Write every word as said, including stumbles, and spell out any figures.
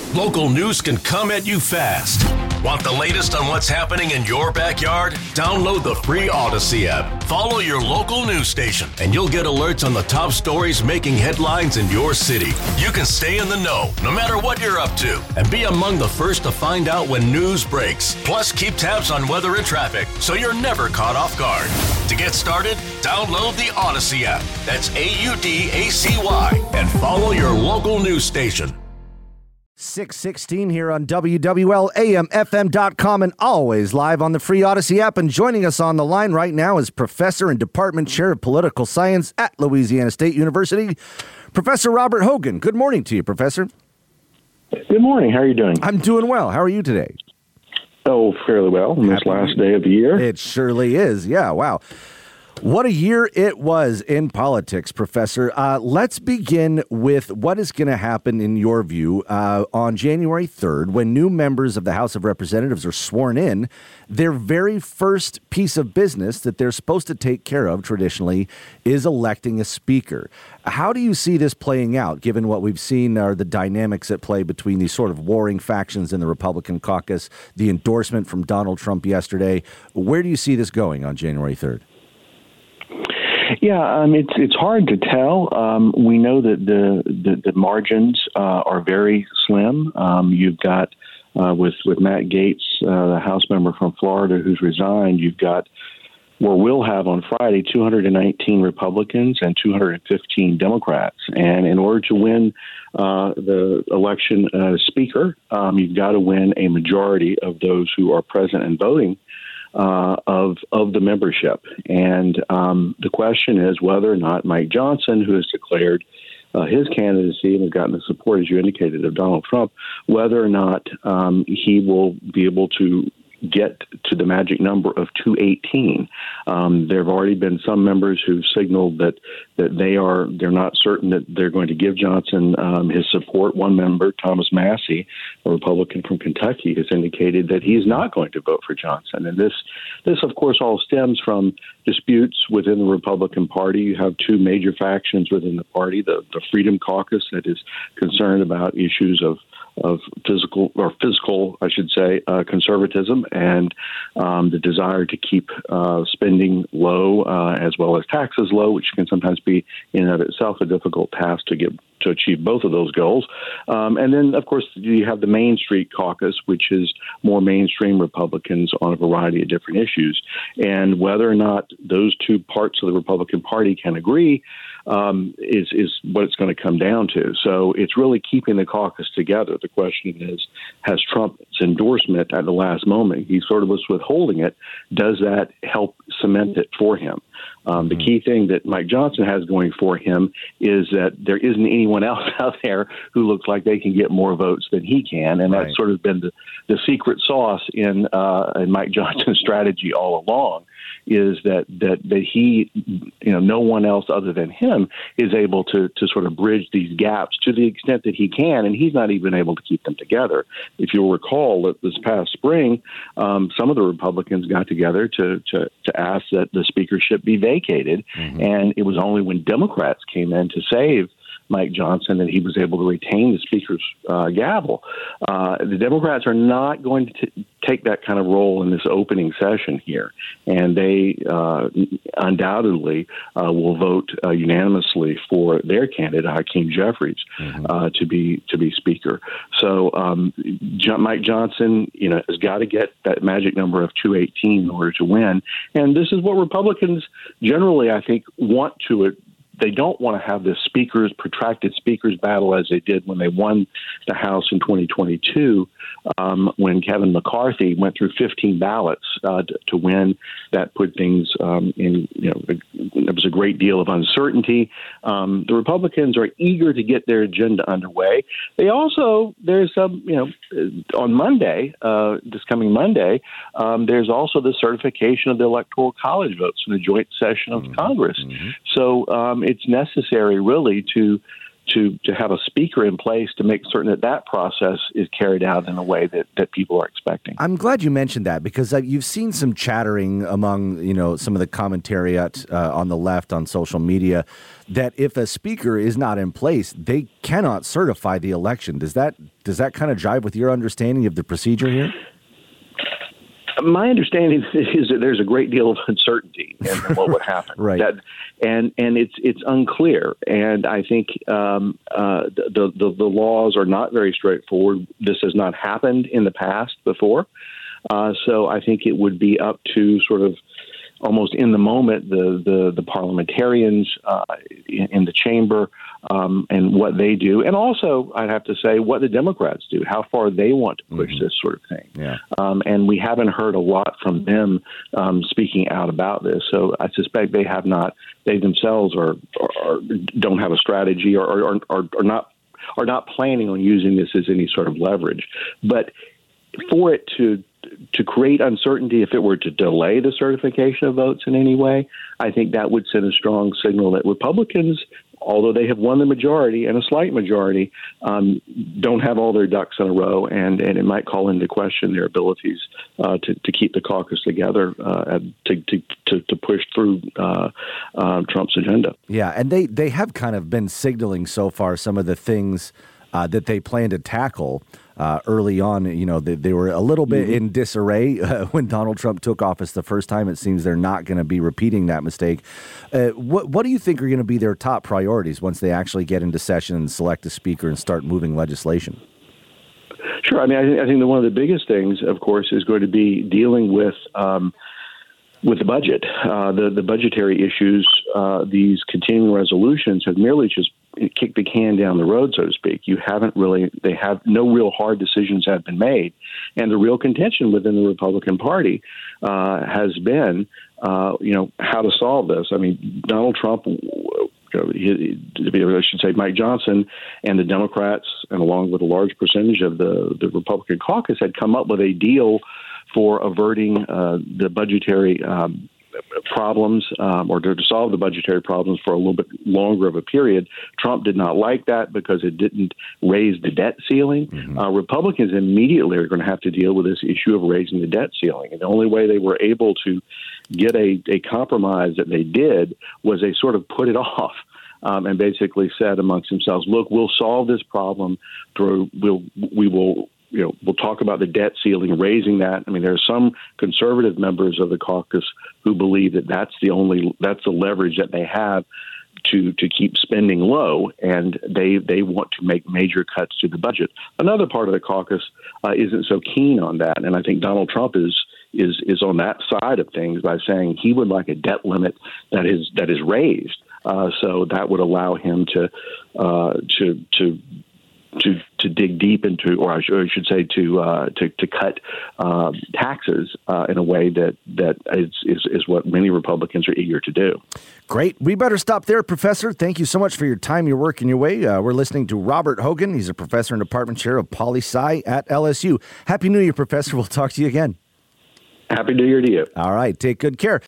Local news can come at you fast. Want the latest on what's happening in your backyard? Download the free Odyssey app. Follow your local news station, and you'll get alerts on the top stories making headlines in your city. You can stay in the know, no matter what you're up to, and be among the first to find out when news breaks. Plus, keep tabs on weather and traffic, so you're never caught off guard. To get started, download the Odyssey app. That's A U D A C Y, and follow your local news station. six sixteen here on W W L A M F M dot com and always live on the free Odyssey app. And joining us on the line right now is Professor and Department Chair of Political Science at Louisiana State University, Professor Robert Hogan. Good morning to you, Professor. Good morning. How are you doing? I'm doing well. How are you today? Oh, fairly well on this last day of the year. It surely is. Yeah, wow. What a year it was in politics, Professor. Uh, let's begin with what is going to happen, in your view, uh, on January third, when new members of the House of Representatives are sworn in. Their very first piece of business that they're supposed to take care of, traditionally, is electing a speaker. How do you see this playing out, given what we've seen are the dynamics at play between these sort of warring factions in the Republican caucus, the endorsement from Donald Trump yesterday? Where do you see this going on January third? Yeah, um, it's it's hard to tell. Um, we know that the the, the margins uh, are very slim. Um, you've got uh, with with Matt Gaetz, uh, the House member from Florida who's resigned. You've got, or will have on Friday, two hundred nineteen Republicans and two hundred fifteen Democrats. And in order to win uh, the election uh, speaker, um, you've got to win a majority of those who are present and voting. Uh, of of the membership. And um, the question is whether or not Mike Johnson, who has declared uh, his candidacy and has gotten the support, as you indicated, of Donald Trump, whether or not um, he will be able to get to the magic number of two eighteen. Um, there have already been some members who've signaled that that they are they're not certain that they're going to give Johnson um, his support. One member, Thomas Massey, a Republican from Kentucky, has indicated that he's not going to vote for Johnson. And this this of course all stems from disputes within the Republican Party. You have two major factions within the party: the the Freedom Caucus, that is concerned about issues of of physical or fiscal, I should say, uh, conservatism, and um, the desire to keep uh, spending low uh, as well as taxes low, which can sometimes be in and of itself a difficult task to get to achieve both of those goals. Um, and then, of course, you have the Main Street Caucus, which is more mainstream Republicans on a variety of different issues. And whether or not those two parts of the Republican Party can agree um, is, is what it's going to come down to. So it's really keeping the caucus together. The question is, has Trump's endorsement at the last moment, he sort of was withholding it, does that help cement it for him? Um, the key thing that Mike Johnson has going for him is that there isn't anyone else out there who looks like they can get more votes than he can, and right. That's sort of been the, the secret sauce in uh, in Mike Johnson's strategy all along. Is that, that that he, you know, no one else other than him is able to to sort of bridge these gaps to the extent that he can, and he's not even able to keep them together. If you'll recall that this past spring, um, some of the Republicans got together to to, to ask that the speakership be vacated, mm-hmm. and it was only when Democrats came in to save Mike Johnson that he was able to retain the speaker's uh, gavel. Uh, the Democrats are not going to t- take that kind of role in this opening session here, and they uh, undoubtedly uh, will vote uh, unanimously for their candidate, Hakeem Jeffries, mm-hmm. uh, to be to be speaker. So um, John, Mike Johnson, you know, has got to get that magic number of two eighteen in order to win, and this is what Republicans generally, I think, want to it. They don't want to have this speakers, protracted speakers battle as they did when they won the House in twenty twenty-two, um, when Kevin McCarthy went through fifteen ballots uh, to, to win. That put things um, in, you know, there was a great deal of uncertainty. Um, the Republicans are eager to get their agenda underway. They also, there's some, you know, on Monday, uh, this coming Monday, um, there's also the certification of the Electoral College votes in the joint session of mm-hmm. Congress. Mm-hmm. So um, it's necessary, really, to to to have a speaker in place to make certain that that process is carried out in a way that, that people are expecting. I'm glad you mentioned that because uh, you've seen some chattering among, you know, some of the commentariat uh, on the left on social media that if a speaker is not in place, they cannot certify the election. Does that does that kind of jive with your understanding of the procedure here? My understanding is that there's a great deal of uncertainty in what would happen, right? That, and and it's it's unclear, and I think um, uh, the, the the laws are not very straightforward. This has not happened in the past before, uh, so I think it would be up to sort of almost in the moment the the, the parliamentarians uh, in, in the chamber um, and what they do, and also I'd have to say what the Democrats do, how far they want to push mm-hmm. this sort of thing. Yeah. Um, and we haven't heard a lot from them um, speaking out about this. So I suspect they have not, they themselves are, are, are don't have a strategy or are, are, are not are not planning on using this as any sort of leverage. But for it to to create uncertainty, if it were to delay the certification of votes in any way, I think that would send a strong signal that Republicans, although they have won the majority and a slight majority, um, don't have all their ducks in a row, and, and it might call into question their abilities uh, to, to keep the caucus together uh, to, to, to, to push through uh, uh, Trump's agenda. Yeah, and they, they have kind of been signaling so far some of the things uh, that they plan to tackle. Uh, early on, you know, they, they were a little bit mm-hmm. in disarray uh, when Donald Trump took office the first time. It seems they're not going to be repeating that mistake. Uh, what what do you think are going to be their top priorities once they actually get into session and select a speaker and start moving legislation? Sure. I mean, I think, I think that one of the biggest things, of course, is going to be dealing with um, with the budget, uh, the the budgetary issues. Uh, these continuing resolutions have merely just kicked the can down the road, so to speak. You haven't really, they have no real hard decisions have been made. And the real contention within the Republican Party uh, has been, uh, you know, how to solve this. I mean, Donald Trump, you know, he, I should say Mike Johnson and the Democrats, and along with a large percentage of the, the Republican caucus, had come up with a deal for averting uh, the budgetary um, problems um, or to solve the budgetary problems for a little bit longer of a period. Trump did not like that because it didn't raise the debt ceiling. Mm-hmm. Uh, Republicans immediately are going to have to deal with this issue of raising the debt ceiling. And the only way they were able to get a, a compromise that they did was they sort of put it off. Um, and basically said amongst themselves, look, we'll solve this problem through, we'll, we will, you know, we'll talk about the debt ceiling, raising that. I mean, there are some conservative members of the caucus who believe that that's the only, that's the leverage that they have to to keep spending low, and they they want to make major cuts to the budget. Another part of the caucus uh, isn't so keen on that, and I think Donald Trump is is is on that side of things by saying he would like a debt limit that is that is raised. Uh, so that would allow him to uh, to to to to dig deep into, or I should, or I should say, to uh, to to cut uh, taxes uh, in a way that that is, is is what many Republicans are eager to do. Great. We better stop there, Professor. Thank you so much for your time, your work, and your way. Uh, we're listening to Robert Hogan. He's a professor and department chair of poli-sci at L S U. Happy New Year, Professor. We'll talk to you again. Happy New Year to you. All right. Take good care.